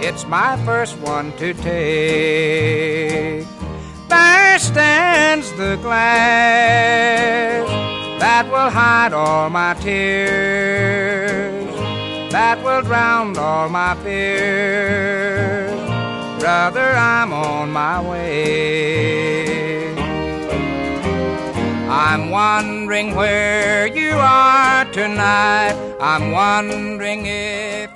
it's my first one to take. There stands the glass that will hide all my tears, that will drown all my fears. Brother, I'm on my way. I'm wondering where you are tonight. I'm wondering if